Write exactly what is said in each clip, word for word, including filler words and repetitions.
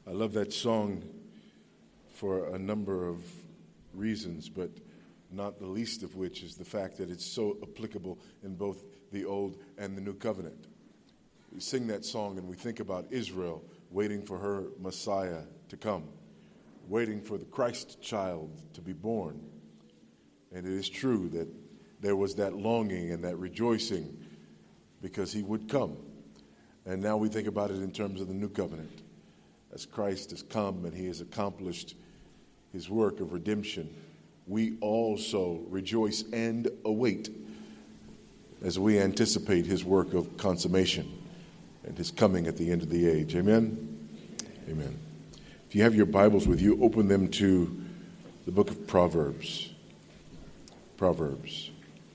I love that song for a number of reasons, but not the least of which is the fact that it's so applicable in both the Old and the New Covenant. We sing that song and we think about Israel waiting for her Messiah to come, waiting for the Christ child to be born. And it is true that there was that longing and that rejoicing because he would come. And now we think about it in terms of the New Covenant. As Christ has come and he has accomplished his work of redemption, we also rejoice and await as we anticipate his work of consummation and his coming at the end of the age. Amen? Amen. If you have your Bibles with you, open them to the book of Proverbs. Proverbs.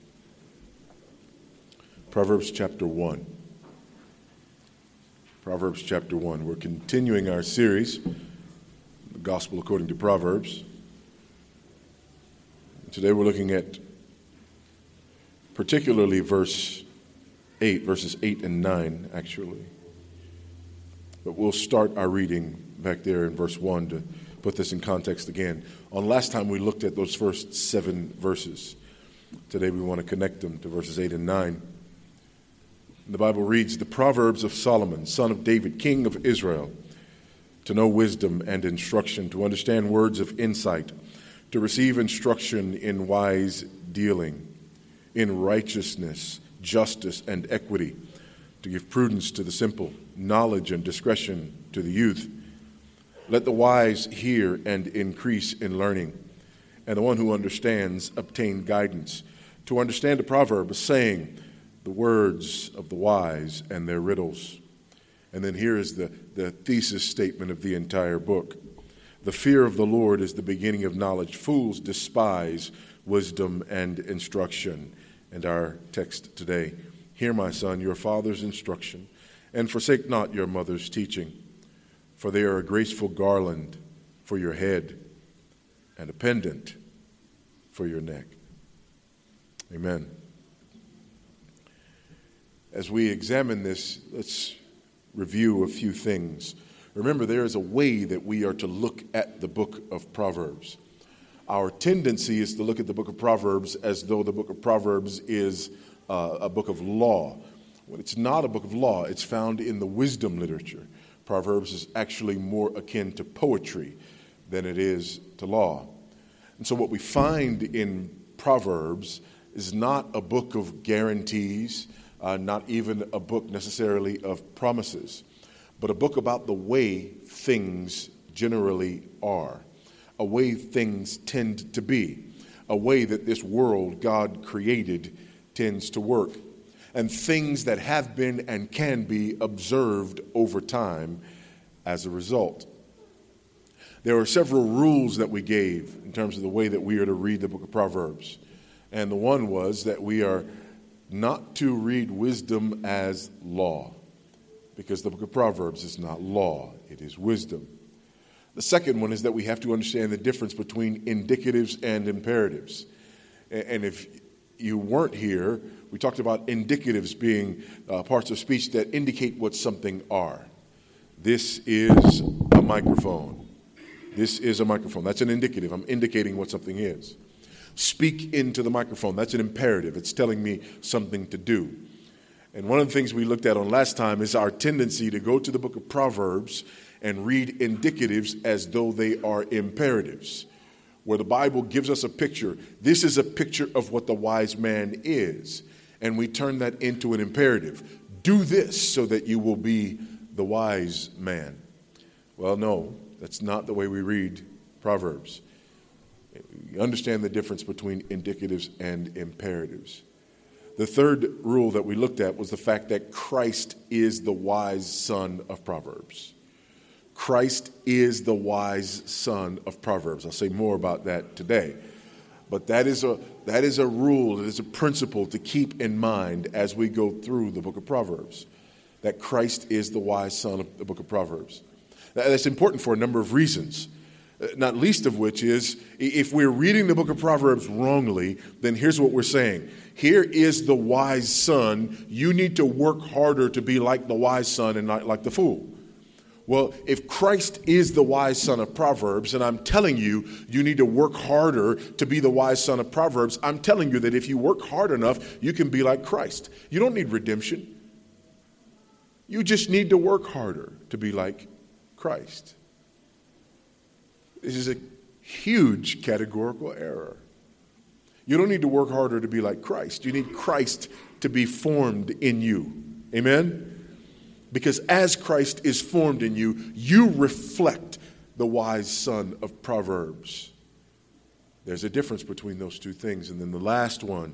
Proverbs chapter one. Proverbs chapter one. We're continuing our series, The Gospel According to Proverbs. Today we're looking at particularly verse eight, verses eight and nine, actually. But we'll start our reading back there in verse one to put this in context again. On last time we looked at those first seven verses. Today we want to connect them to verses eight and nine. The Bible reads, "The Proverbs of Solomon, son of David, king of Israel, to know wisdom and instruction, to understand words of insight, to receive instruction in wise dealing, in righteousness, justice, and equity, to give prudence to the simple, knowledge and discretion to the youth. Let the wise hear and increase in learning, and the one who understands obtain guidance. To understand a proverb, a saying, the words of the wise and their riddles." And then here is the, the thesis statement of the entire book. "The fear of the Lord is the beginning of knowledge. Fools despise wisdom and instruction." And our text today, "Hear, my son, your father's instruction, and forsake not your mother's teaching, for they are a graceful garland for your head and a pendant for your neck." Amen. As we examine this, let's review a few things. Remember, there is a way that we are to look at the book of Proverbs. Our tendency is to look at the book of Proverbs as though the book of Proverbs is uh, a book of law. When it's not a book of law, it's found in the wisdom literature. Proverbs is actually more akin to poetry than it is to law. And so what we find in Proverbs is not a book of guarantees, Uh, not even a book necessarily of promises, but a book about the way things generally are, a way things tend to be, a way that this world God created tends to work, and things that have been and can be observed over time as a result. There are several rules that we gave in terms of the way that we are to read the book of Proverbs, and the one was that we are not to read wisdom as law, because the book of Proverbs is not law, it is wisdom. The second one is that we have to understand the difference between indicatives and imperatives. And if you weren't here, we talked about indicatives being uh, parts of speech that indicate what something are. This is a microphone. This is a microphone. That's an indicative. I'm indicating what something is. Speak into the microphone. That's an imperative. It's telling me something to do. And one of the things we looked at on last time is our tendency to go to the book of Proverbs and read indicatives as though they are imperatives, where the Bible gives us a picture. This is a picture of what the wise man is. And we turn that into an imperative. Do this so that you will be the wise man. Well, no, that's not the way we read Proverbs. You understand the difference between indicatives and imperatives. The third rule that we looked at was the fact that Christ is the wise son of Proverbs. Christ is the wise son of Proverbs. I'll say more about that today. But that is a that is a rule, it is a principle to keep in mind as we go through the book of Proverbs, that Christ is the wise son of the book of Proverbs. That's important for a number of reasons. Not least of which is, if we're reading the book of Proverbs wrongly, then here's what we're saying. Here is the wise son. You need to work harder to be like the wise son and not like the fool. Well, if Christ is the wise son of Proverbs, and I'm telling you, you need to work harder to be the wise son of Proverbs, I'm telling you that if you work hard enough, you can be like Christ. You don't need redemption. You just need to work harder to be like Christ. This is a huge categorical error. You don't need to work harder to be like Christ. You need Christ to be formed in you. Amen? Because as Christ is formed in you, you reflect the wise son of Proverbs. There's a difference between those two things. And then the last one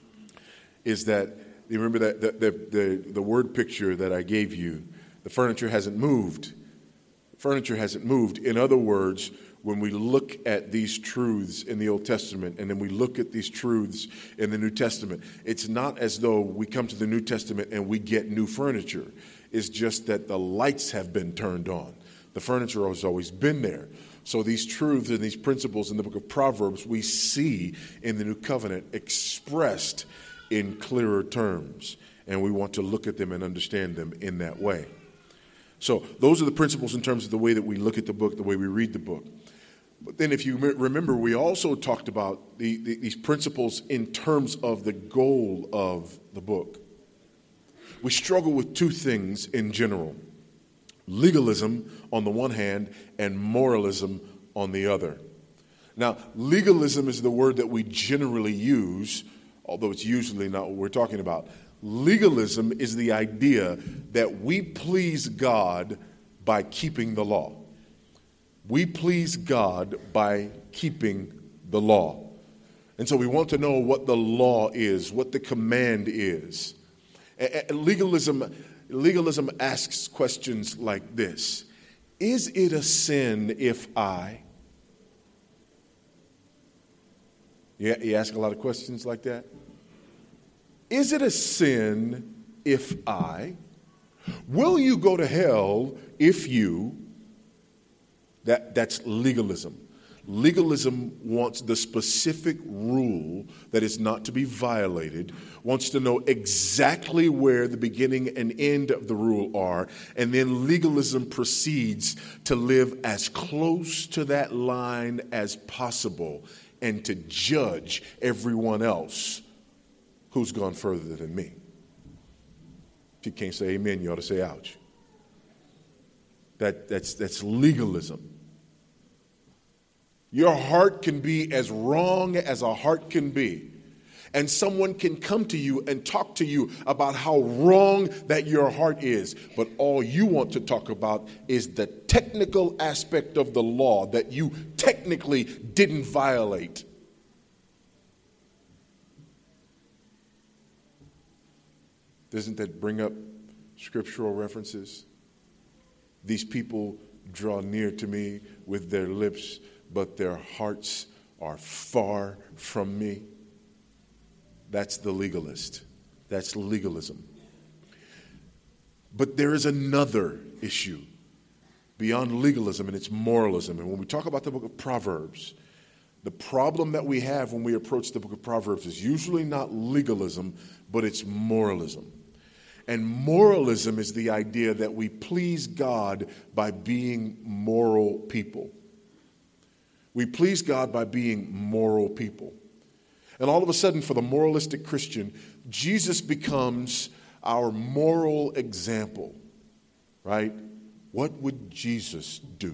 is that, you remember that the, the, the, the word picture that I gave you, the furniture hasn't moved. Furniture hasn't moved. In other words, when we look at these truths in the Old Testament and then we look at these truths in the New Testament, it's not as though we come to the New Testament and we get new furniture. It's just that the lights have been turned on. The furniture has always been there. So these truths and these principles in the book of Proverbs we see in the New Covenant expressed in clearer terms. And we want to look at them and understand them in that way. So those are the principles in terms of the way that we look at the book, the way we read the book. But then if you remember, we also talked about the, the, these principles in terms of the goal of the book. We struggle with two things in general: legalism on the one hand and moralism on the other. Now, legalism is the word that we generally use, although it's usually not what we're talking about. Legalism is the idea that we please God by keeping the law. We please God by keeping the law. And so we want to know what the law is, what the command is. Legalism, legalism asks questions like this: is it a sin if I? Yeah, you ask a lot of questions like that. Is it a sin if I? Will you go to hell if you? That, that's legalism. Legalism wants the specific rule that is not to be violated, wants to know exactly where the beginning and end of the rule are, and then legalism proceeds to live as close to that line as possible and to judge everyone else who's gone further than me. If you can't say amen, you ought to say ouch. That, that's, that's legalism. Your heart can be as wrong as a heart can be. And someone can come to you and talk to you about how wrong that your heart is. But all you want to talk about is the technical aspect of the law that you technically didn't violate. Doesn't that bring up scriptural references? These people draw near to me with their lips, but their hearts are far from me. That's the legalist. That's legalism. But there is another issue beyond legalism, and it's moralism. And when we talk about the book of Proverbs, the problem that we have when we approach the book of Proverbs is usually not legalism, but it's moralism. And moralism is the idea that we please God by being moral people. We please God by being moral people. And all of a sudden, for the moralistic Christian, Jesus becomes our moral example, right? What would Jesus do?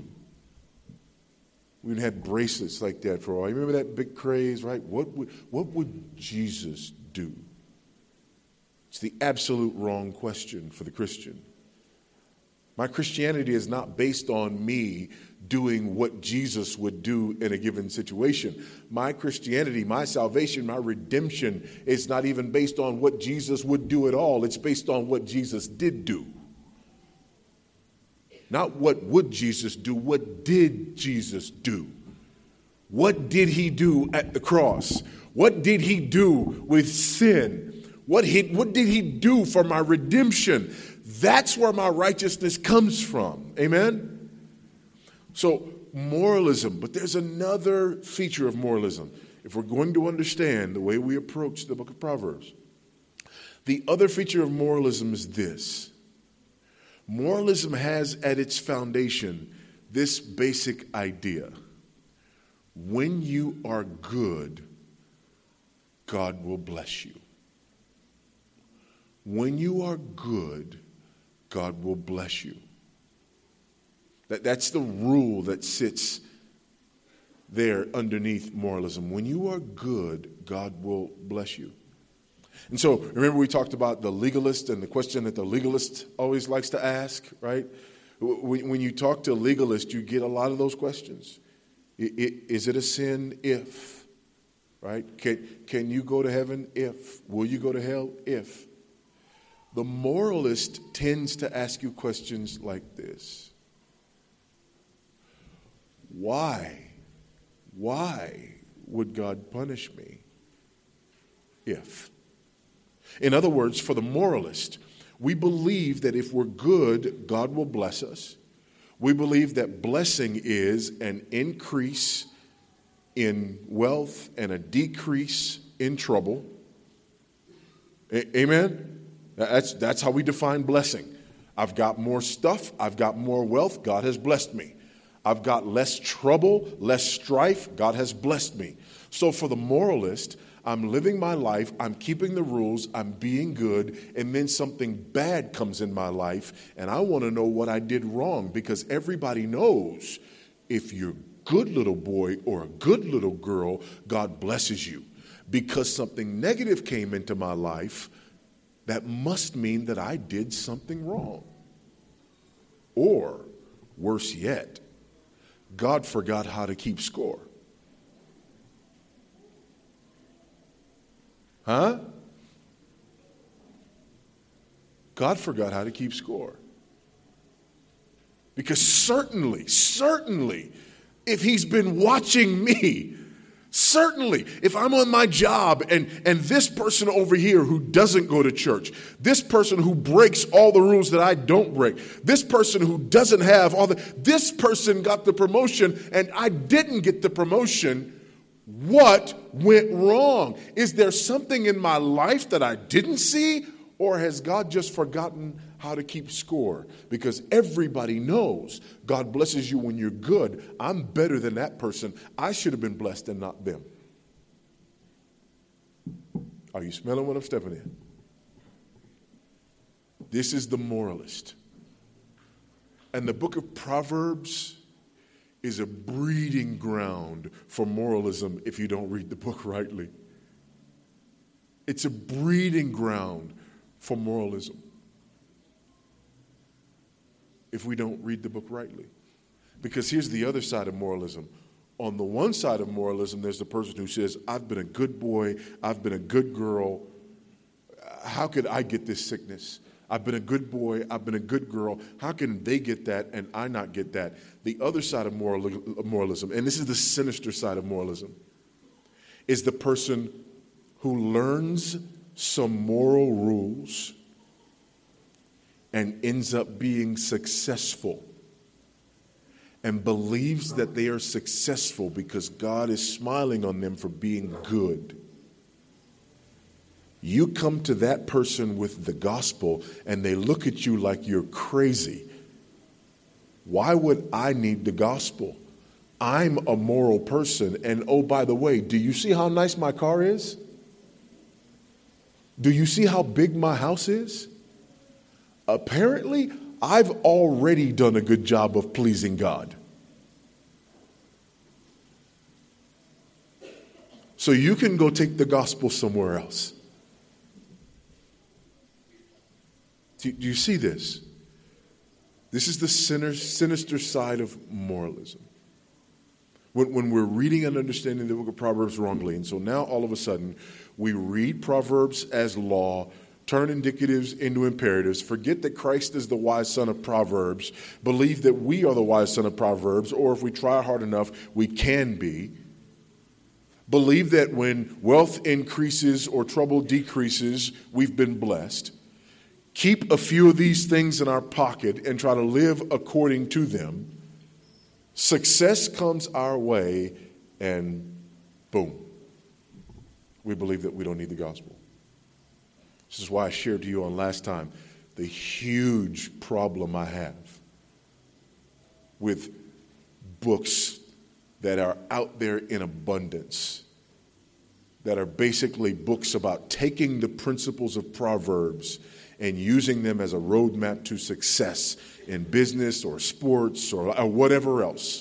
We had bracelets like that for a while. You remember that big craze, right? What would, what would Jesus do? It's the absolute wrong question for the Christian. My Christianity is not based on me doing what Jesus would do in a given situation. My Christianity, my salvation, my redemption is not even based on what Jesus would do at all. It's based on what Jesus did do. Not what would Jesus do, what did Jesus do? What did he do at the cross? What did he do with sin? What, he, what did he do for my redemption? That's where my righteousness comes from. Amen? So, moralism. But there's another feature of moralism. If we're going to understand the way we approach the book of Proverbs, the other feature of moralism is this. Moralism has at its foundation this basic idea. When you are good, God will bless you. When you are good, God will bless you. That, that's the rule that sits there underneath moralism. When you are good, God will bless you. And so, remember we talked about the legalist and the question that the legalist always likes to ask, right? When you talk to a legalist, you get a lot of those questions. Is it a sin if? Right? Can, can you go to heaven if? Will you go to hell if? The moralist tends to ask you questions like this. Why? Why would God punish me if? In other words, for the moralist, we believe that if we're good, God will bless us. We believe that blessing is an increase in wealth and a decrease in trouble. A- Amen? That's, that's how we define blessing. I've got more stuff. I've got more wealth. God has blessed me. I've got less trouble, less strife. God has blessed me. So for the moralist, I'm living my life, I'm keeping the rules, I'm being good, and then something bad comes in my life, and I want to know what I did wrong, because everybody knows if you're a good little boy or a good little girl, God blesses you. Because something negative came into my life, that must mean that I did something wrong. Or, worse yet, God forgot how to keep score. Huh? God forgot how to keep score. Because certainly, certainly, if he's been watching me, certainly, if I'm on my job and, and this person over here who doesn't go to church, this person who breaks all the rules that I don't break, this person who doesn't have all the, this person got the promotion and I didn't get the promotion, what went wrong? Is there something in my life that I didn't see? Or has God just forgotten how to keep score? Because everybody knows God blesses you when you're good. I'm better than that person. I should have been blessed and not them. Are you smelling what I'm stepping in? This is the moralist. And the book of Proverbs is a breeding ground for moralism if you don't read the book rightly. It's a breeding ground for moralism if we don't read the book rightly. Because here's the other side of moralism. On the one side of moralism, there's the person who says, I've been a good boy, I've been a good girl. How could I get this sickness? I've been a good boy, I've been a good girl. How can they get that and I not get that? The other side of moralism, and this is the sinister side of moralism, is the person who learns some moral rules and ends up being successful and believes that they are successful because God is smiling on them for being good. You come to that person with the gospel and they look at you like you're crazy. Why would I need the gospel? I'm a moral person. And oh, by the way, do you see how nice my car is? Do you see how big my house is? Apparently, I've already done a good job of pleasing God. So you can go take the gospel somewhere else. Do you see this? This is the sinister side of moralism. When, when we're reading and understanding the book of Proverbs wrongly, and so now all of a sudden we read Proverbs as law, turn indicatives into imperatives, forget that Christ is the wise son of Proverbs, believe that we are the wise son of Proverbs, or if we try hard enough, we can be. Believe that when wealth increases or trouble decreases, we've been blessed. Keep a few of these things in our pocket and try to live according to them. Success comes our way and boom, we believe that we don't need the gospel. This is why I shared to you on last time the huge problem I have with books that are out there in abundance, that are basically books about taking the principles of Proverbs and using them as a roadmap to success in business or sports or, or whatever else.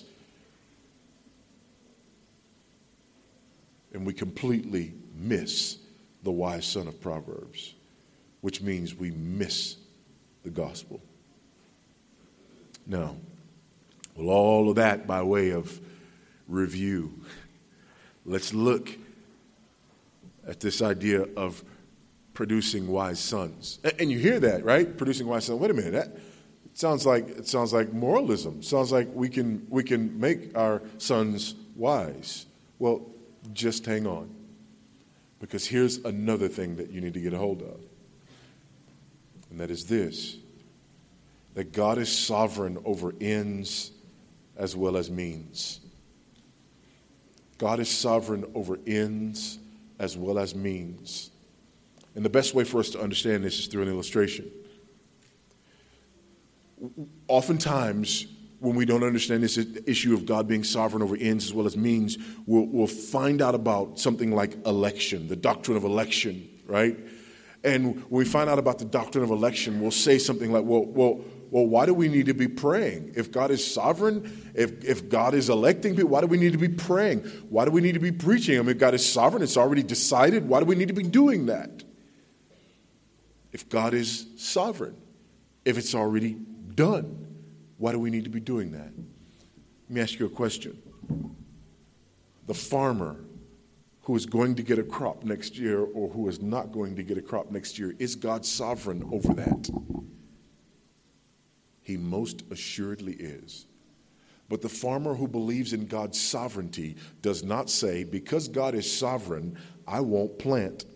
And we completely miss the wise son of Proverbs, which means we miss the gospel. Now, well, all of that by way of review, let's look at this idea of producing wise sons. And you hear that, right? Producing wise sons. Wait a minute. That it sounds like it sounds like moralism. It sounds like we can we can make our sons wise. Well, just hang on. Because here's another thing that you need to get a hold of. And that is this: that God is sovereign over ends as well as means. God is sovereign over ends as well as means. And the best way for us to understand this is through an illustration. Oftentimes, when we don't understand this issue of God being sovereign over ends as well as means, we'll, we'll find out about something like election, the doctrine of election, right? And when we find out about the doctrine of election, we'll say something like, well, well, well, why do we need to be praying? If God is sovereign, if, if God is electing people, why do we need to be praying? Why do we need to be preaching? I mean, if God is sovereign, it's already decided. Why do we need to be doing that? If God is sovereign, if it's already done, why do we need to be doing that? Let me ask you a question. The farmer who is going to get a crop next year or who is not going to get a crop next year, is God sovereign over that? He most assuredly is. But the farmer who believes in God's sovereignty does not say, because God is sovereign, I won't plant.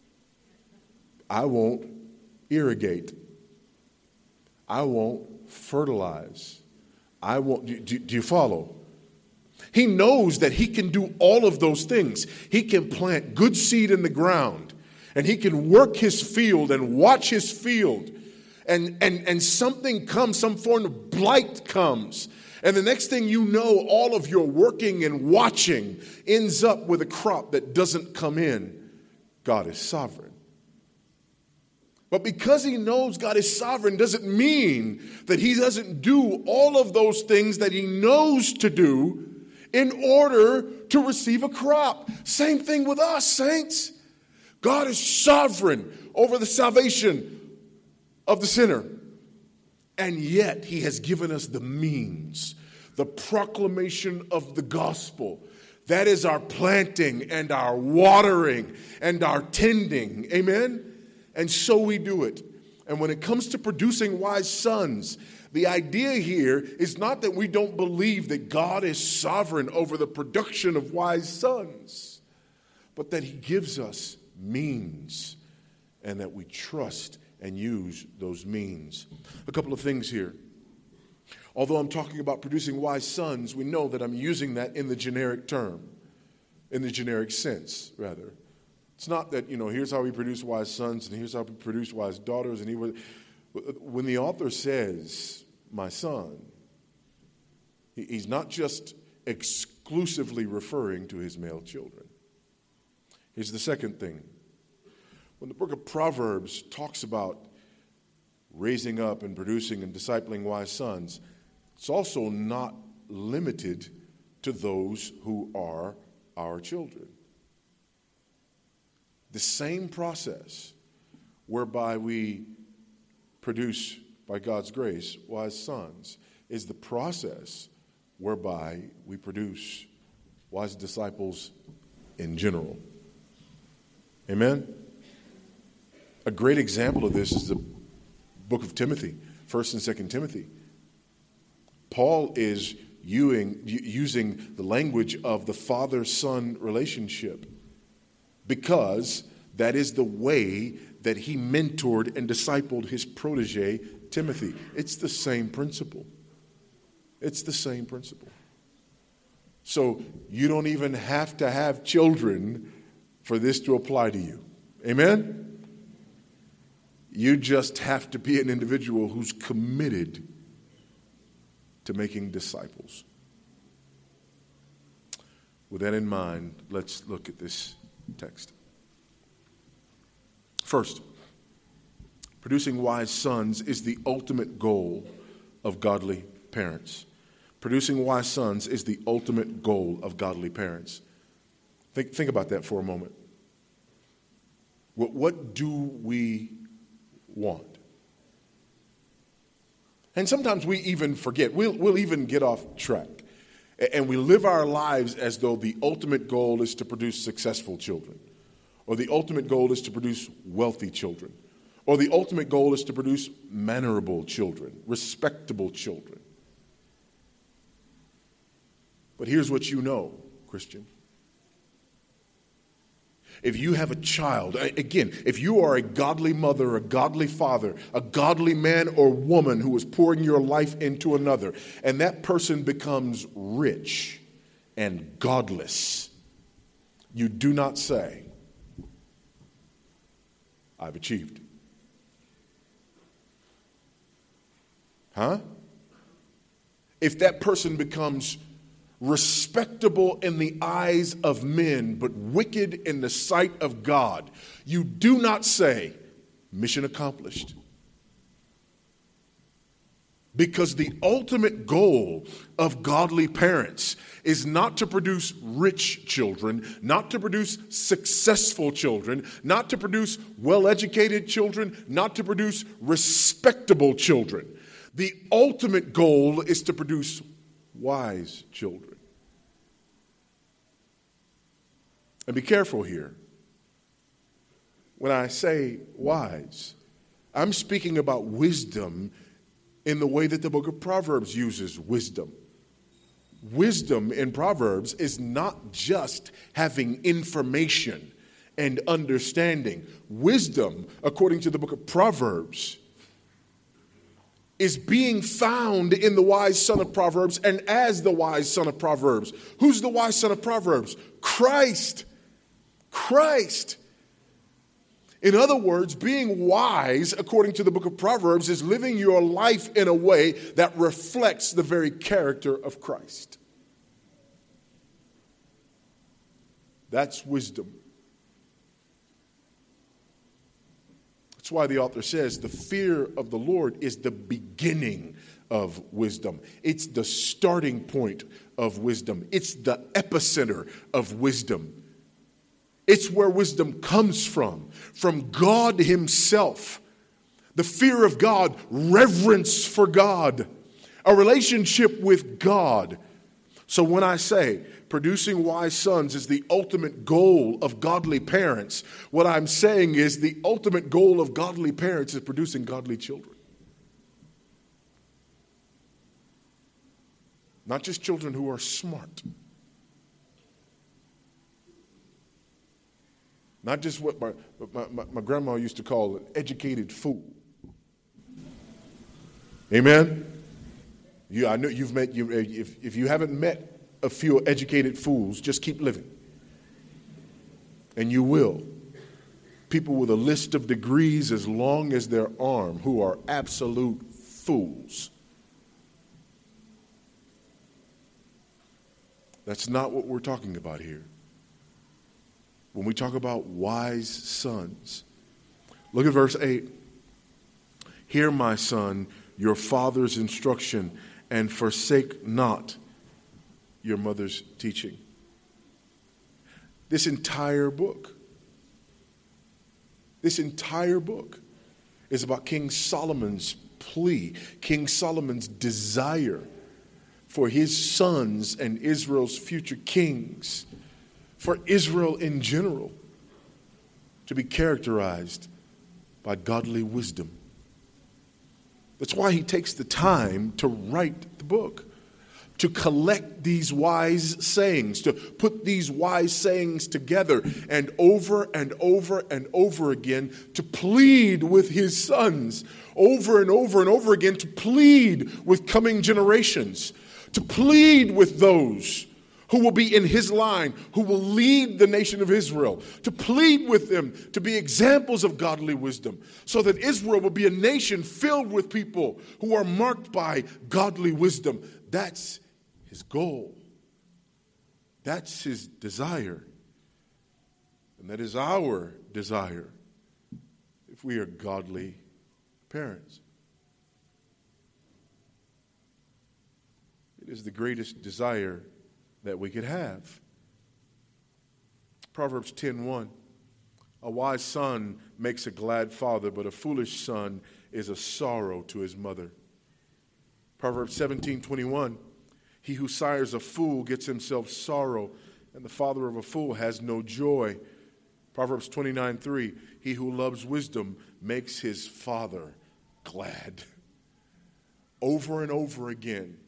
I won't irrigate. I won't fertilize. I won't. Do, do you follow? He knows that he can do all of those things. He can plant good seed in the ground, and he can work his field and watch his field. And, and, and something comes, some form of blight comes. And the next thing you know, all of your working and watching ends up with a crop that doesn't come in. God is sovereign. But because he knows God is sovereign doesn't mean that he doesn't do all of those things that he knows to do in order to receive a crop. Same thing with us, saints. God is sovereign over the salvation of the sinner. And yet he has given us the means, the proclamation of the gospel. That is our planting and our watering and our tending. Amen? And so we do it. And when it comes to producing wise sons, the idea here is not that we don't believe that God is sovereign over the production of wise sons, but that he gives us means and that we trust and use those means. A couple of things here. Although I'm talking about producing wise sons, we know that I'm using that in the generic term, in the generic sense, rather. It's not that, you know, here's how we produce wise sons and here's how we produce wise daughters. And he was, when the author says, my son, he's not just exclusively referring to his male children. Here's the second thing. When the book of Proverbs talks about raising up and producing and discipling wise sons, it's also not limited to those who are our children. The same process whereby we produce, by God's grace, wise sons is the process whereby we produce wise disciples in general. Amen? A great example of this is the book of Timothy, First and Second Timothy. Paul is using, using the language of the father-son relationship because that is the way that he mentored and discipled his protege, Timothy. It's the same principle. It's the same principle. So you don't even have to have children for this to apply to you. Amen? You just have to be an individual who's committed to making disciples. With that in mind, let's look at this text. First, producing wise sons is the ultimate goal of godly parents. Producing wise sons is the ultimate goal of godly parents. Think, think about that for a moment. What, what do we want? And sometimes we even forget. We'll, we'll even get off track. And we live our lives as though the ultimate goal is to produce successful children. Or the ultimate goal is to produce wealthy children. Or the ultimate goal is to produce mannerable children, respectable children. But here's what you know, Christian. If you have a child, again, if you are a godly mother, a godly father, a godly man or woman who is pouring your life into another, and that person becomes rich and godless, you do not say, I've achieved. Huh? If that person becomes respectable in the eyes of men, but wicked in the sight of God, you do not say, mission accomplished. Because the ultimate goal of godly parents is not to produce rich children, not to produce successful children, not to produce well-educated children, not to produce respectable children. The ultimate goal is to produce wise children. And be careful here. When I say wise, I'm speaking about wisdom in the way that the book of Proverbs uses wisdom. Wisdom in Proverbs is not just having information and understanding. Wisdom, according to the book of Proverbs, is being found in the wise son of Proverbs and as the wise son of Proverbs. Who's the wise son of Proverbs? Christ. Christ. In other words, being wise, according to the book of Proverbs, is living your life in a way that reflects the very character of Christ. That's wisdom. That's why the author says the fear of the Lord is the beginning of wisdom. It's the starting point of wisdom. It's the epicenter of wisdom. It's where wisdom comes from, from God himself. The fear of God, reverence for God, a relationship with God. So when I say producing wise sons is the ultimate goal of godly parents, what I'm saying is the ultimate goal of godly parents is producing godly children. Not just children who are smart. Not just what my, my, my, my grandma used to call an educated fool. Amen? You, I know you've met, you, if, if you haven't met a few educated fools, just keep living. And you will. People with a list of degrees as long as their arm who are absolute fools. That's not what we're talking about here. When we talk about wise sons, look at verse eight. Hear, my son, your father's instruction, and forsake not your mother's teaching. This entire book, this entire book is about King Solomon's plea, King Solomon's desire for his sons and Israel's future kings, for Israel in general, to be characterized by godly wisdom. That's why he takes the time to write the book, to collect these wise sayings, to put these wise sayings together, and over and over and over again to plead with his sons, over and over and over again to plead with coming generations, to plead with those who will be in his line, who will lead the nation of Israel, to plead with them, to be examples of godly wisdom, so that Israel will be a nation filled with people who are marked by godly wisdom. That's his goal. That's his desire. And that is our desire if we are godly parents. It is the greatest desire that we could have. Proverbs ten one. A wise son makes a glad father, but a foolish son is a sorrow to his mother. Proverbs seventeen twenty-one. He who sires a fool gets himself sorrow, and the father of a fool has no joy. Proverbs twenty-nine three. He who loves wisdom makes his father glad. Over and over again,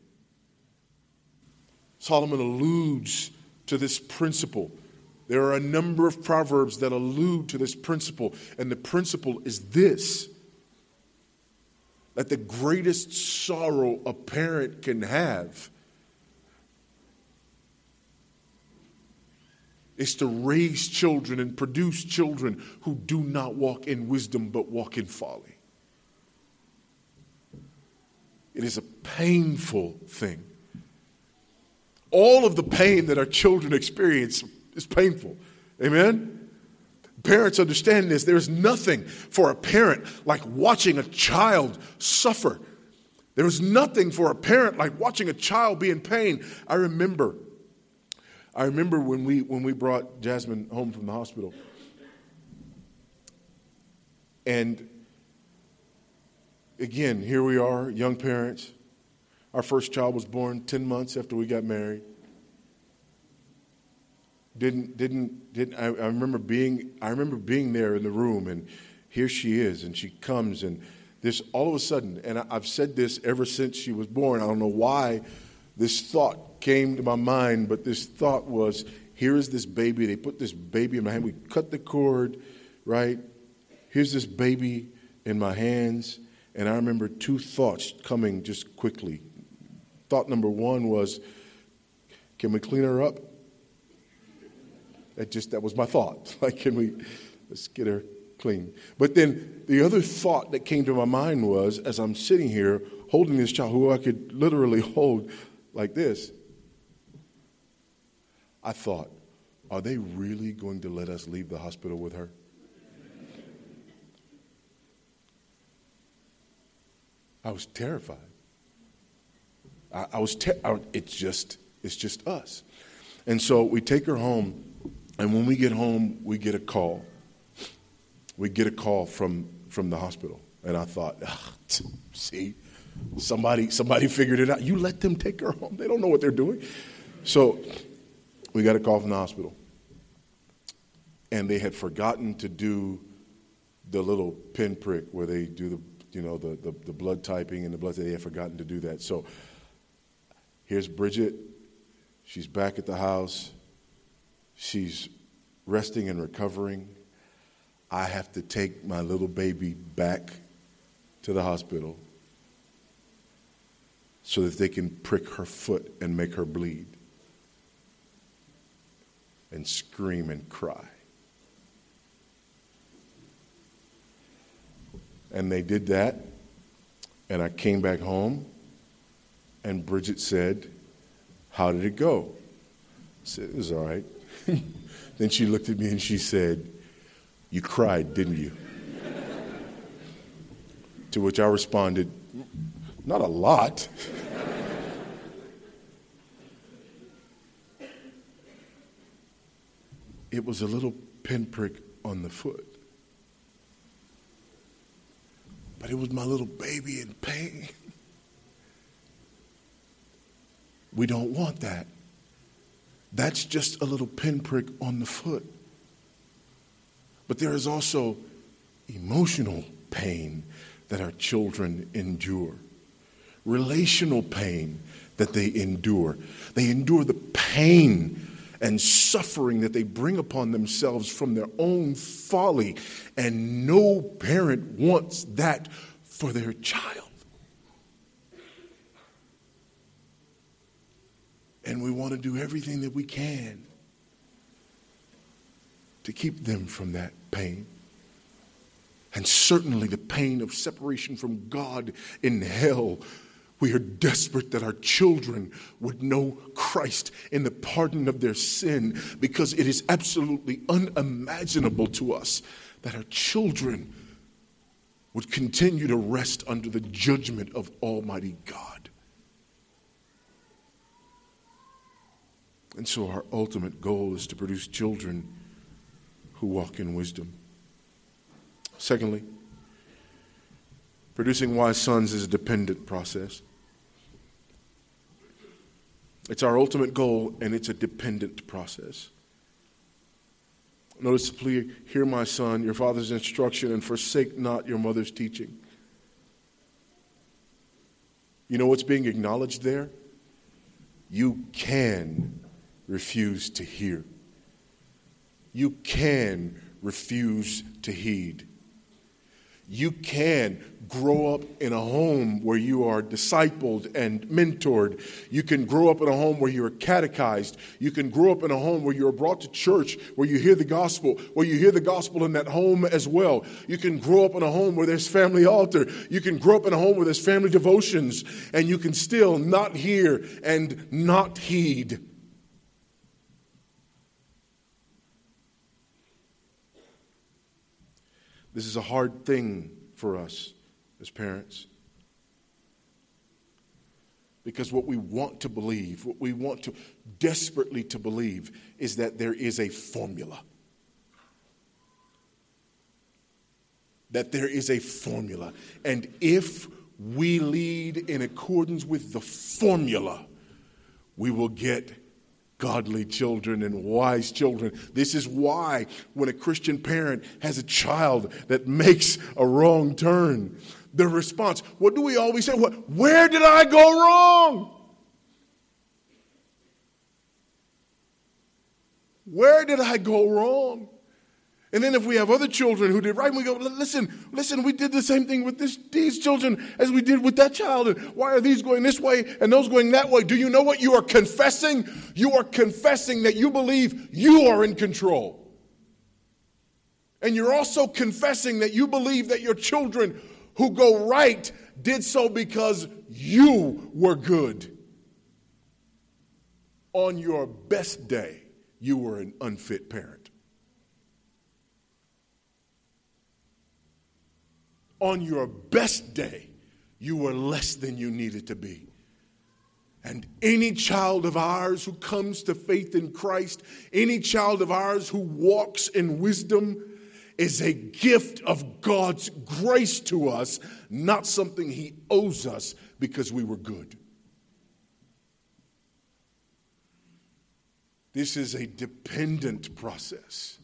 Solomon alludes to this principle. There are a number of proverbs that allude to this principle, and the principle is this: that the greatest sorrow a parent can have is to raise children and produce children who do not walk in wisdom but walk in folly. It is a painful thing. All of the pain that our children experience is painful. Amen? Parents understand this. There's nothing for a parent like watching a child suffer. There's nothing for a parent like watching a child be in pain. I remember, I remember when we when we brought Jasmine home from the hospital. And again, here we are, young parents. Our first child was born ten months after we got married. Didn't didn't didn't I, I remember being I remember being there in the room, and here she is, and she comes, and this all of a sudden, and I, I've said this ever since she was born. I don't know why this thought came to my mind, but this thought was, here is this baby. They put this baby in my hand. We cut the cord, right? Here's this baby in my hands, and I remember two thoughts coming just quickly. Thought number one was, can we clean her up? That just, that was my thought. Like, can we, let's get her clean. But then the other thought that came to my mind was, as I'm sitting here holding this child, who I could literally hold like this, I thought, are they really going to let us leave the hospital with her? I was terrified. I, I was. Ter- I, it's just. It's just us. And so we take her home, and when we get home, we get a call. We get a call from from the hospital, and I thought, see, somebody somebody figured it out. You let them take her home. They don't know what they're doing. So we got a call from the hospital, and they had forgotten to do the little pinprick where they do the. You know, the, the, the blood typing and the blood, they had forgotten to do that. So here's Bridget. She's back at the house. She's resting and recovering. I have to take my little baby back to the hospital so that they can prick her foot and make her bleed and scream and cry. And they did that, and I came back home, and Bridget said, how did it go? I said, it was all right. Then she looked at me and she said, you cried, didn't you? To which I responded, not a lot. It was a little pinprick on the foot. But it was my little baby in pain. We don't want that. That's just a little pinprick on the foot. But there is also emotional pain that our children endure. Relational pain that they endure. They endure the pain and suffering that they bring upon themselves from their own folly. And no parent wants that for their child. And we want to do everything that we can to keep them from that pain. And certainly the pain of separation from God in hell. We are desperate that our children would know Christ in the pardon of their sin, because it is absolutely unimaginable to us that our children would continue to rest under the judgment of Almighty God. And so our ultimate goal is to produce children who walk in wisdom. Secondly, producing wise sons is a dependent process. It's our ultimate goal, and it's a dependent process. Notice the plea, hear my son, your father's instruction, and forsake not your mother's teaching. You know what's being acknowledged there? You can refuse to hear. You can refuse to heed. You can grow up in a home where you are discipled and mentored. You can grow up in a home where you are catechized. You can grow up in a home where you are brought to church, where you hear the gospel, where you hear the gospel in that home as well. You can grow up in a home where there's family altar. You can grow up in a home where there's family devotions, and you can still not hear and not heed. This is a hard thing for us as parents, because what we want to believe, what we want to desperately to believe, is that there is a formula. That there is a formula. And if we lead in accordance with the formula, we will get godly children and wise children. This is why when a Christian parent has a child that makes a wrong turn, the response, what do we always say? What, where did I go wrong? Where did I go wrong? And then if we have other children who did right, we go, listen, listen, we did the same thing with this, these children as we did with that child. And why are these going this way and those going that way? Do you know what you are confessing? You are confessing that you believe you are in control. And you're also confessing that you believe that your children who go right did so because you were good. On your best day, you were an unfit parent. On your best day, you were less than you needed to be. And any child of ours who comes to faith in Christ, any child of ours who walks in wisdom, is a gift of God's grace to us, not something He owes us because we were good. This is a dependent process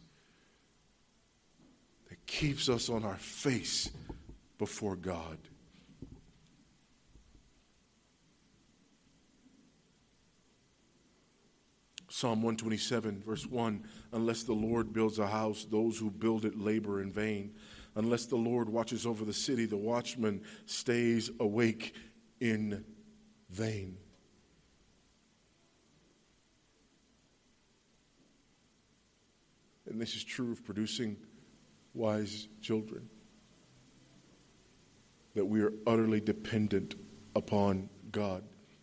that keeps us on our face before God. Psalm one twenty-seven, verse one, unless the Lord builds a house, those who build it labor in vain. Unless the Lord watches over the city, the watchman stays awake in vain. And this is true of producing wise children, that we are utterly dependent upon God.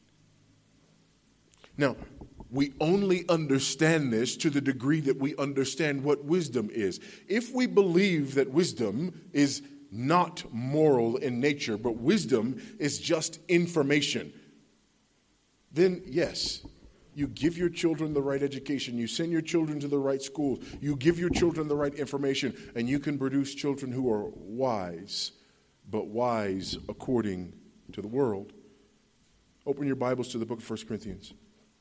Now, we only understand this to the degree that we understand what wisdom is. If we believe that wisdom is not moral in nature, but wisdom is just information, then yes, you give your children the right education, you send your children to the right schools, you give your children the right information, and you can produce children who are wise, but wise according to the world. Open your Bibles to the book of First Corinthians.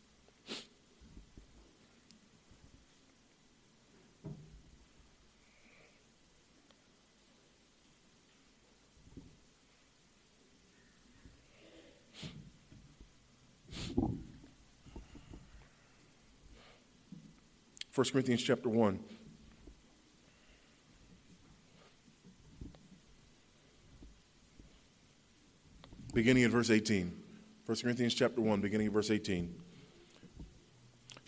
First Corinthians chapter one. Beginning at verse eighteen. First Corinthians chapter one, beginning at verse eighteen.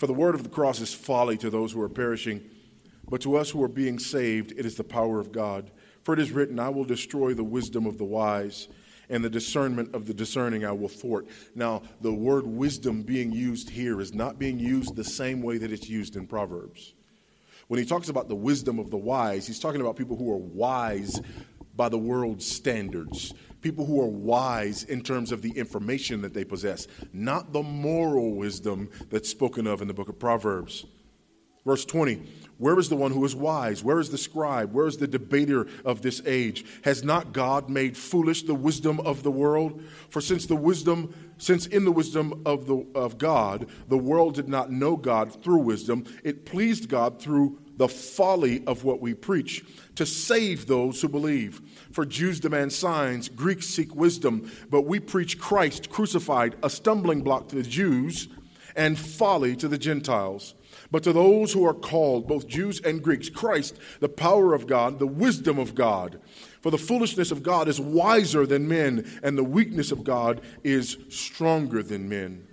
For the word of the cross is folly to those who are perishing, but to us who are being saved, it is the power of God. For it is written, I will destroy the wisdom of the wise, and the discernment of the discerning I will thwart. Now, the word wisdom being used here is not being used the same way that it's used in Proverbs. When he talks about the wisdom of the wise, he's talking about people who are wise by the world's standards. People who are wise in terms of the information that they possess, not the moral wisdom that's spoken of in the book of Proverbs. Verse twenty, where is the one who is wise? Where is the scribe? Where is the debater of this age? Has not God made foolish the wisdom of the world? For since the wisdom, since in the wisdom of the of God, the world did not know God through wisdom, it pleased God through the folly of what we preach to save those who believe. For Jews demand signs, Greeks seek wisdom, but we preach Christ crucified, a stumbling block to the Jews and folly to the Gentiles. But to those who are called, both Jews and Greeks, Christ, the power of God, the wisdom of God. For the foolishness of God is wiser than men, and the weakness of God is stronger than men.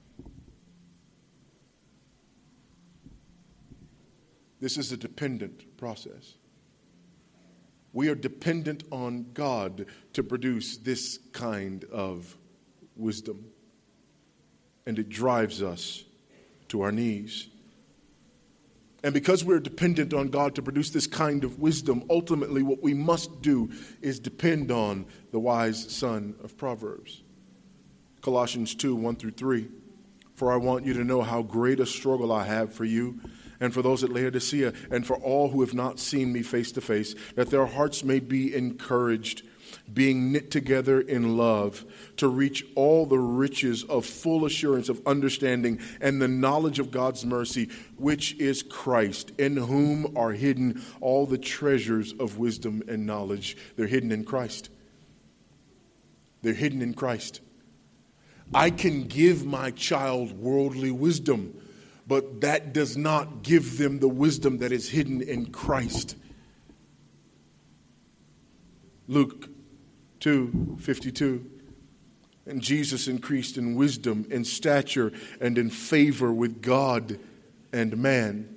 This is a dependent process. We are dependent on God to produce this kind of wisdom. And it drives us to our knees. And because we're dependent on God to produce this kind of wisdom, ultimately what we must do is depend on the wise son of Proverbs. Colossians two, one through three. For I want you to know how great a struggle I have for you and for those at Laodicea and for all who have not seen me face to face, that their hearts may be encouraged, being knit together in love, to reach all the riches of full assurance of understanding and the knowledge of God's mercy, which is Christ, in whom are hidden all the treasures of wisdom and knowledge. They're hidden in Christ. They're hidden in Christ. I can give my child worldly wisdom, but that does not give them the wisdom that is hidden in Christ. Luke two fifty-two. And Jesus increased in wisdom, in stature, and in favor with God and man.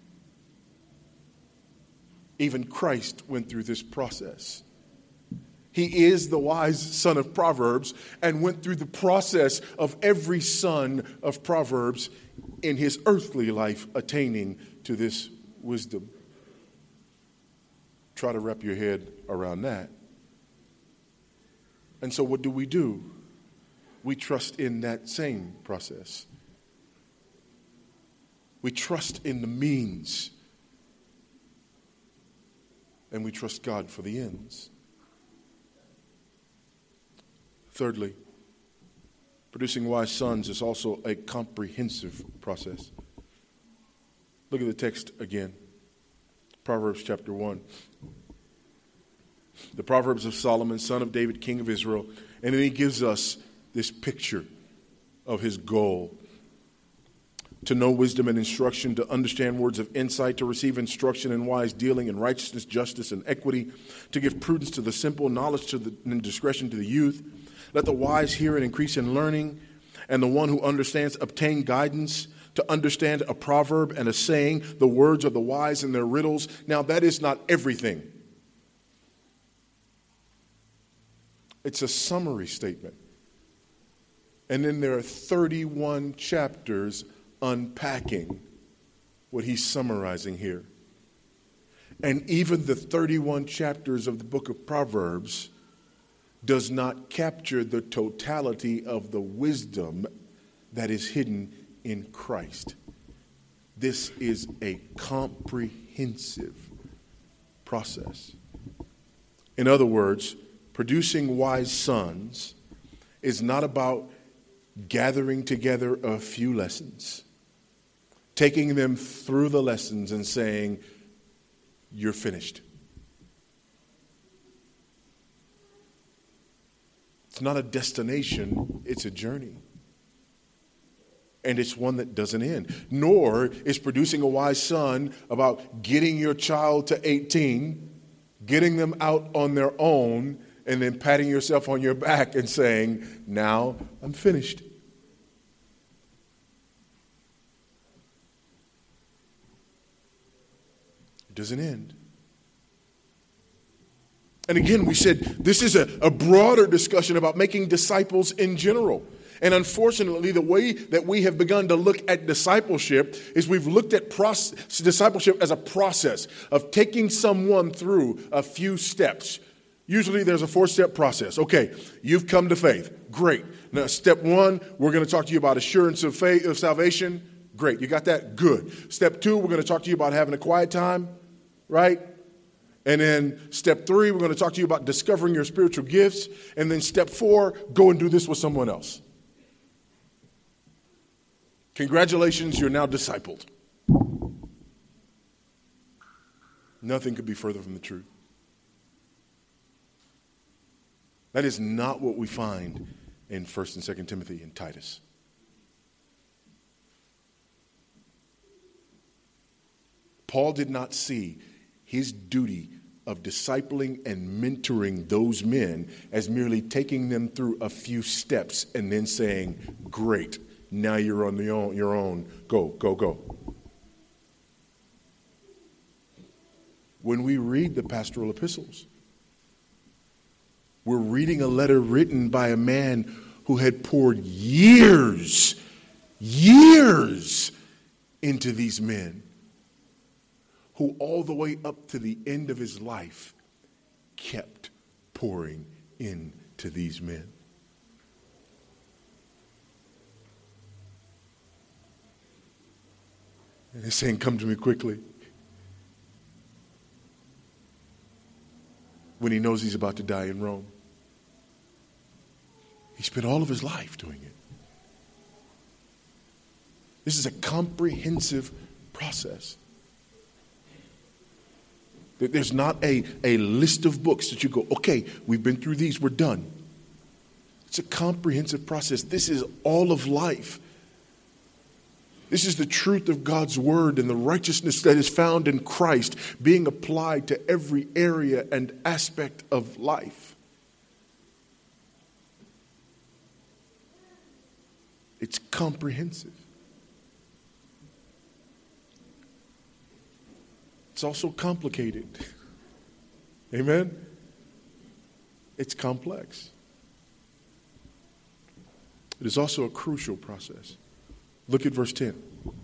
Even Christ went through this process. He is the wise son of Proverbs and went through the process of every son of Proverbs in his earthly life attaining to this wisdom. Try to wrap your head around that. And so what do we do? We trust in that same process. We trust in the means. And we trust God for the ends. Thirdly, producing wise sons is also a comprehensive process. Look at the text again. Proverbs chapter one. The Proverbs of Solomon, son of David, king of Israel. And then he gives us this picture of his goal. To know wisdom and instruction, to understand words of insight, to receive instruction in wise dealing and righteousness, justice, and equity, to give prudence to the simple, knowledge to the, and discretion to the youth. Let the wise hear and increase in learning, and the one who understands obtain guidance. To understand a proverb and a saying, the words of the wise and their riddles. Now that is not everything. It's a summary statement. And then there are thirty-one chapters unpacking what he's summarizing here. And even the thirty-one chapters of the book of Proverbs does not capture the totality of the wisdom that is hidden in Christ. This is a comprehensive process. In other words, producing wise sons is not about gathering together a few lessons, taking them through the lessons and saying, you're finished. It's not a destination, it's a journey. And it's one that doesn't end. Nor is producing a wise son about getting your child to eighteen, getting them out on their own, and then patting yourself on your back and saying, now I'm finished. doesn't end. And again, we said this is a, a broader discussion about making disciples in general. And unfortunately, the way that we have begun to look at discipleship is we've looked at process, discipleship as a process of taking someone through a few steps. Usually there's a four-step process. Okay, you've come to faith. Great. Now, step one, we're going to talk to you about assurance of faith, of salvation. Great. You got that? Good. Step two, we're going to talk to you about having a quiet time, right? And then step three, we're going to talk to you about discovering your spiritual gifts. And then step four, go and do this with someone else. Congratulations, you're now discipled. Nothing could be further from the truth. That is not what we find in First and Second Timothy and Titus. Paul did not see his duty of discipling and mentoring those men as merely taking them through a few steps and then saying, great, now you're on the own, your own, go, go, go. When we read the pastoral epistles, we're reading a letter written by a man who had poured years, years into these men, who all the way up to the end of his life kept pouring into these men. And he's saying, come to me quickly. When he knows he's about to die in Rome. He spent all of his life doing it. This is a comprehensive process. There's not a, a list of books that you go, okay, we've been through these, we're done. It's a comprehensive process. This is all of life. This is the truth of God's word and the righteousness that is found in Christ being applied to every area and aspect of life. It's comprehensive. It's also complicated. Amen? It's complex. It is also a crucial process. Look at verse ten.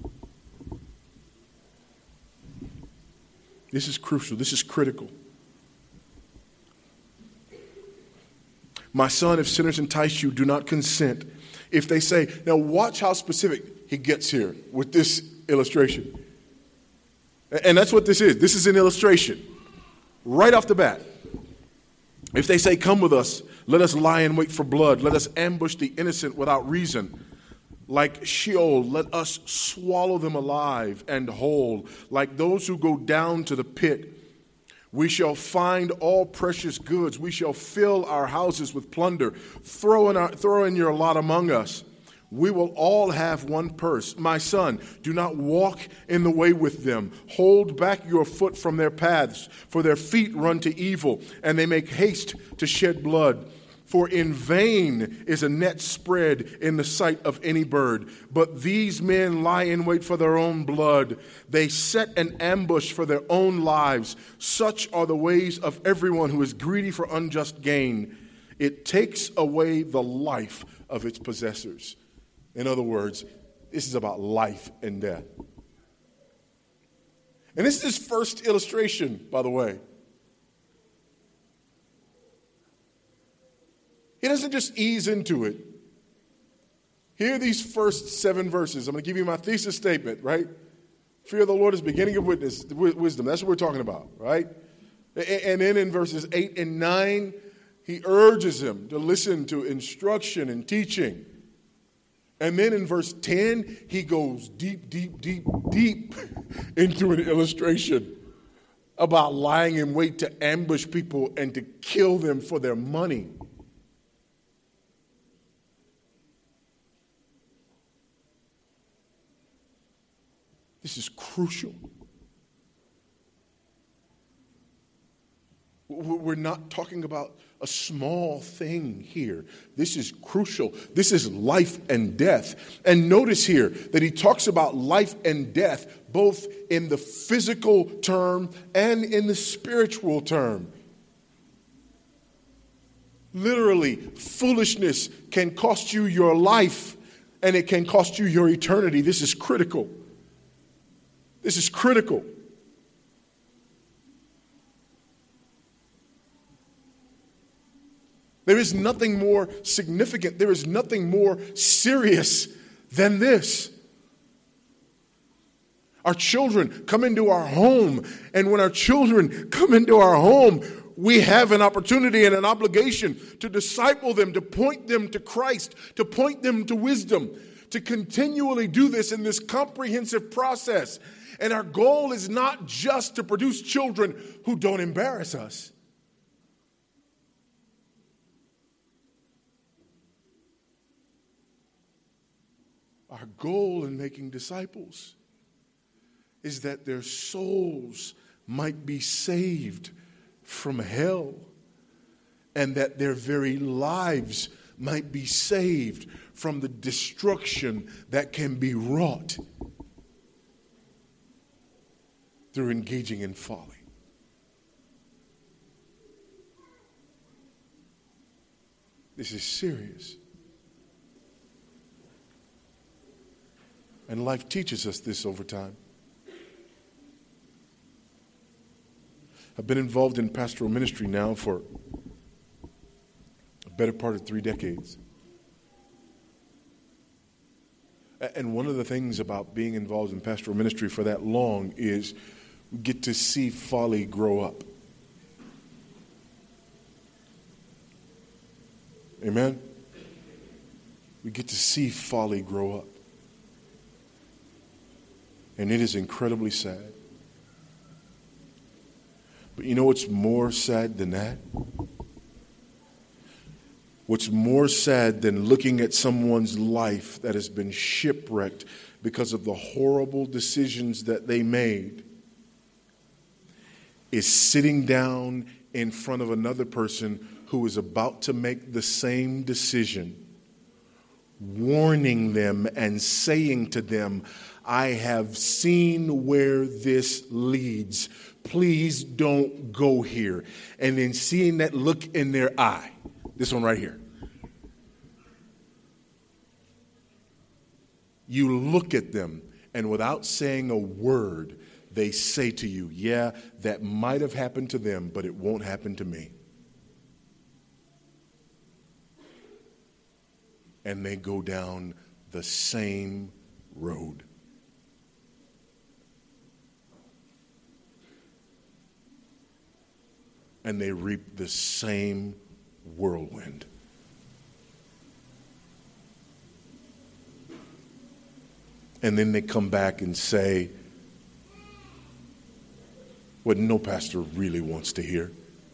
This is crucial. This is critical. My son, if sinners entice you, do not consent. If they say, now watch how specific he gets here with this illustration. And that's what this is. This is an illustration. Right off the bat. If they say, come with us, let us lie in wait for blood. Let us ambush the innocent without reason. Like Sheol, let us swallow them alive and whole. Like those who go down to the pit, we shall find all precious goods. We shall fill our houses with plunder. Throw in, our, throw in your lot among us. We will all have one purse. My son, do not walk in the way with them. Hold back your foot from their paths, for their feet run to evil, and they make haste to shed blood. For in vain is a net spread in the sight of any bird. But these men lie in wait for their own blood. They set an ambush for their own lives. Such are the ways of everyone who is greedy for unjust gain. It takes away the life of its possessors. In other words, this is about life and death. And this is his first illustration, by the way. He doesn't just ease into it. Hear these first seven verses. I'm going to give you my thesis statement, right? Fear of the Lord is beginning of witness, wisdom. That's what we're talking about, right? And then in verses eight and nine, he urges him to listen to instruction and teaching. And then in verse ten, he goes deep, deep, deep, deep into an illustration about lying in wait to ambush people and to kill them for their money. This is crucial. We're not talking about a small thing here. This is crucial. This is life and death. And notice here that he talks about life and death both in the physical term and in the spiritual term. Literally, foolishness can cost you your life, and it can cost you your eternity. This is critical. This is critical. There is nothing more significant. There is nothing more serious than this. Our children come into our home, and when our children come into our home, we have an opportunity and an obligation to disciple them, to point them to Christ, to point them to wisdom, to continually do this in this comprehensive process. And our goal is not just to produce children who don't embarrass us. Our goal in making disciples is that their souls might be saved from hell, and that their very lives might be saved from the destruction that can be wrought through engaging in folly. This is serious. And life teaches us this over time. I've been involved in pastoral ministry now for a better part of three decades. And one of the things about being involved in pastoral ministry for that long is we get to see folly grow up. Amen? We get to see folly grow up. And it is incredibly sad. But you know what's more sad than that? What's more sad than looking at someone's life that has been shipwrecked because of the horrible decisions that they made is sitting down in front of another person who is about to make the same decision, warning them and saying to them, I have seen where this leads. Please don't go here. And then seeing that look in their eye, this one right here. You look at them, and without saying a word, they say to you, yeah, that might have happened to them, but it won't happen to me. And they go down the same road. And they reap the same whirlwind. And then they come back and say what no pastor really wants to hear,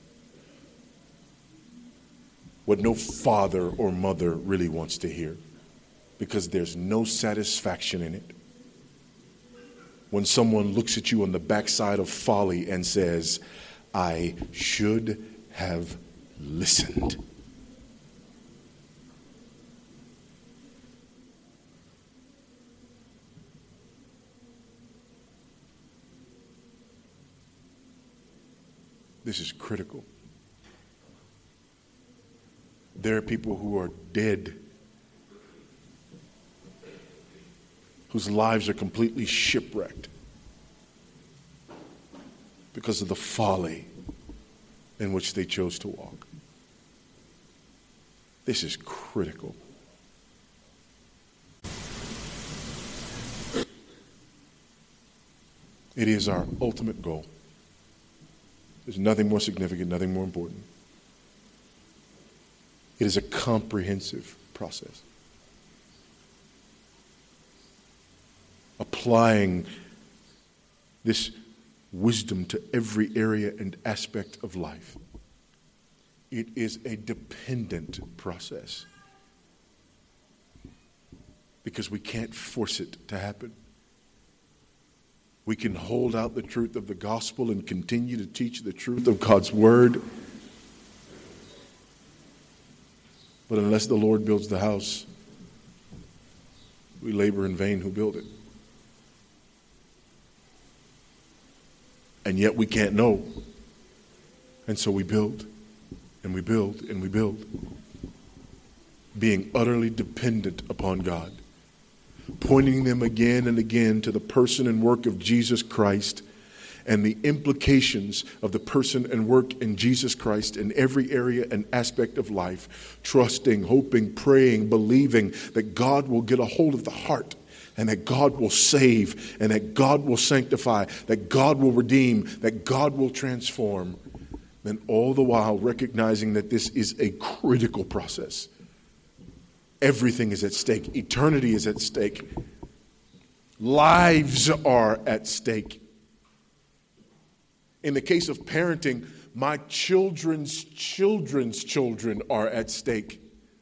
what no father or mother really wants to hear, because there's no satisfaction in it. When someone looks at you on the backside of folly and says, I should have listened. This is critical. There are people who are dead, whose lives are completely shipwrecked because of the folly in which they chose to walk. This is critical. It is our ultimate goal. There's nothing more significant, nothing more important. It is a comprehensive process. Applying this wisdom to every area and aspect of life. It is a dependent process because we can't force it to happen. We can hold out the truth of the gospel and continue to teach the truth of God's word, But unless the Lord builds the house, we labor in vain who build it. And yet we can't know. And so we build, and we build, and we build. Being utterly dependent upon God. Pointing them again and again to the person and work of Jesus Christ and the implications of the person and work in Jesus Christ in every area and aspect of life. Trusting, hoping, praying, believing that God will get a hold of the heart and that God will save and that God will sanctify, that God will redeem, that God will transform. And all the while recognizing that this is a critical process. Everything is at stake. Eternity is at stake. Lives are at stake. In the case of parenting, my children's children's children are at stake.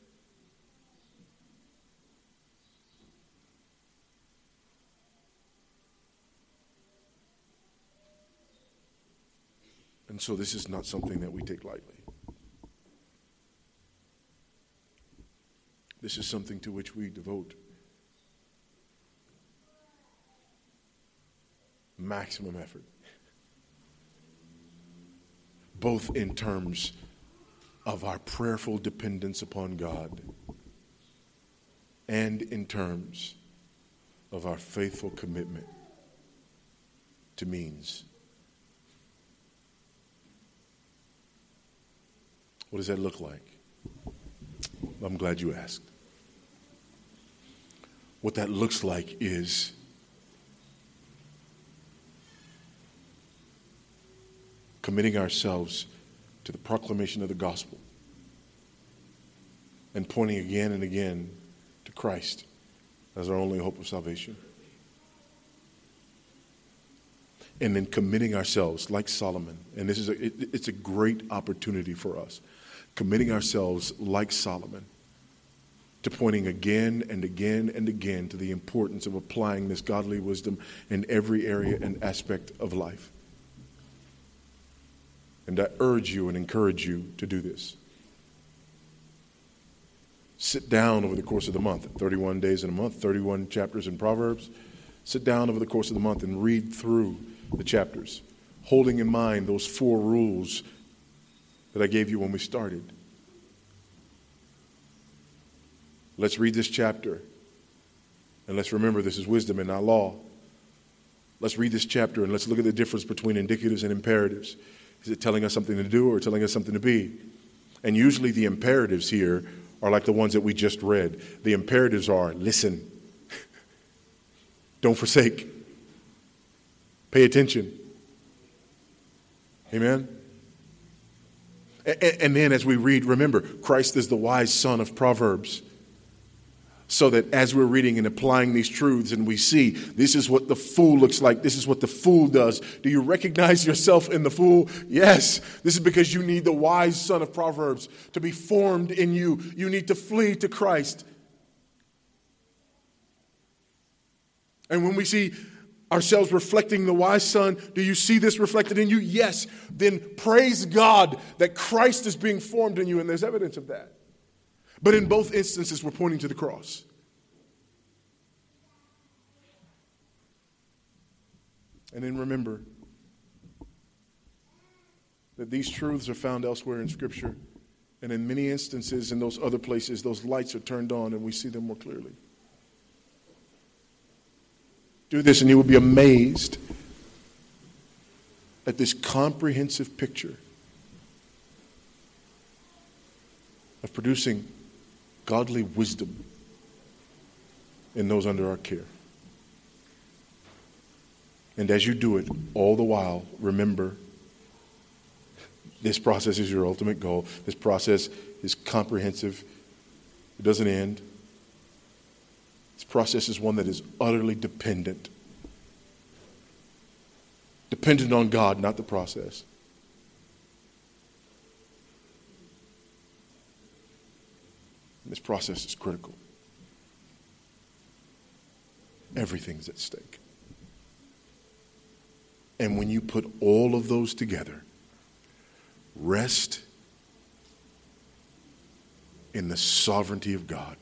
And so this is not something that we take lightly. This is something to which we devote maximum effort. Both in terms of our prayerful dependence upon God and in terms of our faithful commitment to means. What does that look like? I'm glad you asked. What that looks like is committing ourselves to the proclamation of the gospel and pointing again and again to Christ as our only hope of salvation. And then committing ourselves like Solomon. And this is a, it, it's a great opportunity for us. Committing ourselves like Solomon to pointing again and again and again to the importance of applying this godly wisdom in every area and aspect of life. And I urge you and encourage you to do this. Sit down over the course of the month, thirty-one days in a month, thirty-one chapters in Proverbs. Sit down over the course of the month and read through the chapters, holding in mind those four rules that I gave you when we started. Let's read this chapter, and let's remember this is wisdom and not law. Let's read this chapter, and let's look at the difference between indicatives and imperatives. Is it telling us something to do or telling us something to be? And usually the imperatives here are like the ones that we just read. The imperatives are, listen, don't forsake, pay attention. Amen? And, and then as we read, remember, Christ is the wise son of Proverbs. So that as we're reading and applying these truths and we see this is what the fool looks like, this is what the fool does. Do you recognize yourself in the fool? Yes. This is because you need the wise son of Proverbs to be formed in you. You need to flee to Christ. And when we see ourselves reflecting the wise son, do you see this reflected in you? Yes. Then praise God that Christ is being formed in you, and there's evidence of that. But in both instances, we're pointing to the cross. And then remember that these truths are found elsewhere in Scripture. And in many instances, in those other places, those lights are turned on and we see them more clearly. Do this and you will be amazed at this comprehensive picture of producing godly wisdom in those under our care. And as you do it, all the while, remember, this process is your ultimate goal. This process is comprehensive. It doesn't end. This process is one that is utterly dependent. Dependent on God, not the process. This process is critical. Everything's at stake. And when you put all of those together, rest in the sovereignty of God.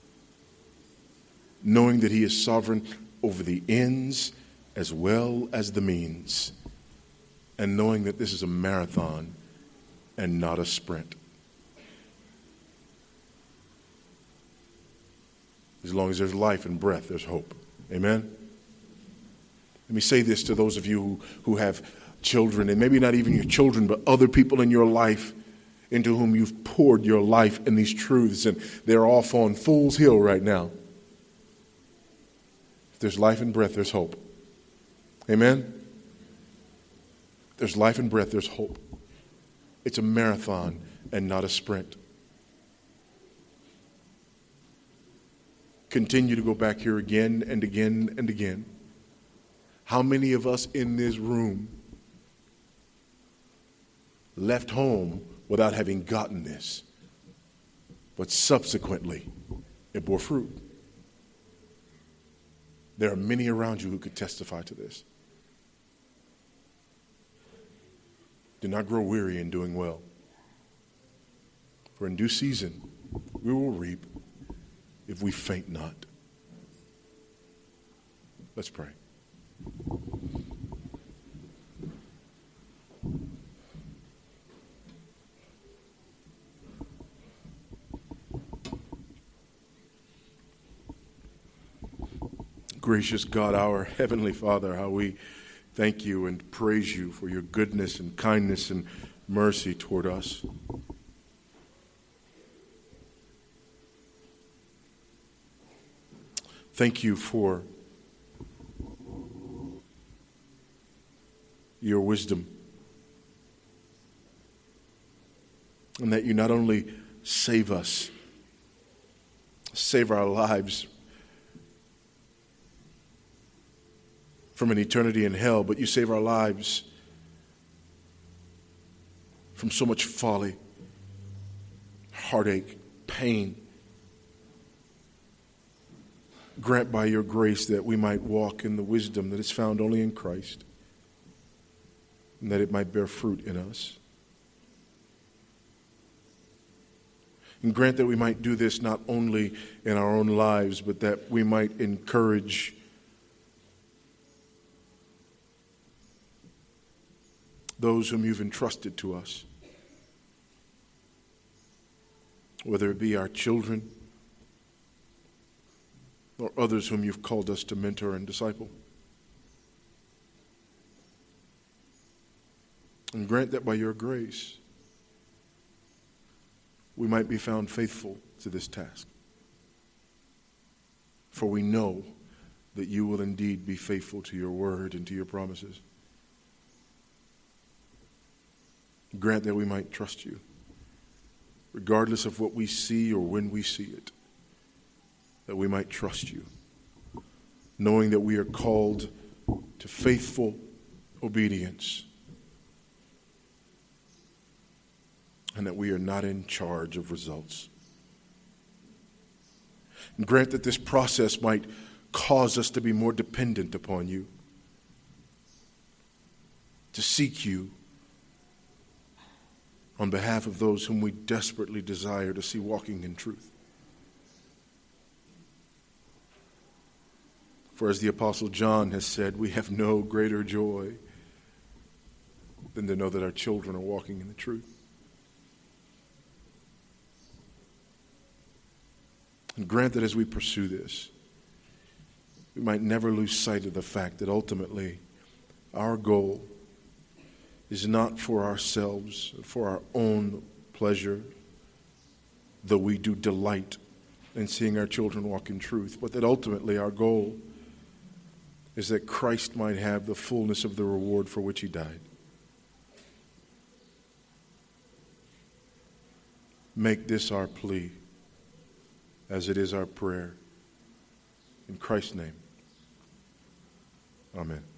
Knowing that he is sovereign over the ends as well as the means. And knowing that this is a marathon and not a sprint. As long as there's life and breath, there's hope. Amen? Let me say this to those of you who, who have children, and maybe not even your children, but other people in your life into whom you've poured your life and these truths, and they're off on Fool's Hill right now. If there's life and breath, there's hope. Amen? If there's life and breath, there's hope. It's a marathon and not a sprint. Continue to go back here again and again and again. How many of us in this room left home without having gotten this, but subsequently it bore fruit? There are many around you who could testify to this. Do not grow weary in doing well, for in due season we will reap if we faint not. Let's pray. Gracious God, our Heavenly Father, how we thank you and praise you for your goodness and kindness and mercy toward us. Thank you for your wisdom, and that you not only save us, save our lives from an eternity in hell, but you save our lives from so much folly, heartache, pain. Grant by your grace that we might walk in the wisdom that is found only in Christ, and that it might bear fruit in us. And grant that we might do this not only in our own lives, but that we might encourage those whom you've entrusted to us, whether it be our children or others whom you've called us to mentor and disciple. And grant that by your grace, we might be found faithful to this task. For we know that you will indeed be faithful to your word and to your promises. Grant that we might trust you, regardless of what we see or when we see it, that we might trust you, knowing that we are called to faithful obedience, and that we are not in charge of results. And grant that this process might cause us to be more dependent upon you, to seek you on behalf of those whom we desperately desire to see walking in truth. For as the Apostle John has said, we have no greater joy than to know that our children are walking in the truth. And grant that as we pursue this, we might never lose sight of the fact that ultimately our goal is not for ourselves, for our own pleasure, though we do delight in seeing our children walk in truth, but that ultimately our goal is that Christ might have the fullness of the reward for which he died. Make this our plea, as it is our prayer. In Christ's name, amen.